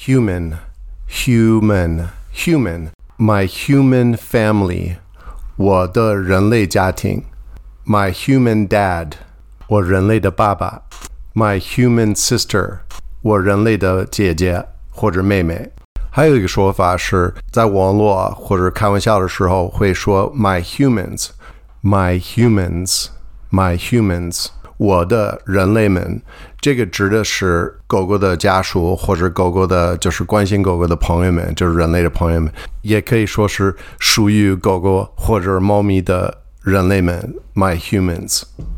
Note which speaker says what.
Speaker 1: human, my human family, 我的人类家庭 my human dad, 我人类的爸爸 my human sister, 我人类的姐姐或者妹妹。还有一个说法是在网络或者开玩笑的时候会说 my humans, 我的人类们，这个指的是狗狗的家属或者狗狗的就是关心狗狗的朋友们，就是人类的朋友们，也可以说是属于狗狗或者猫咪的人类们 my humans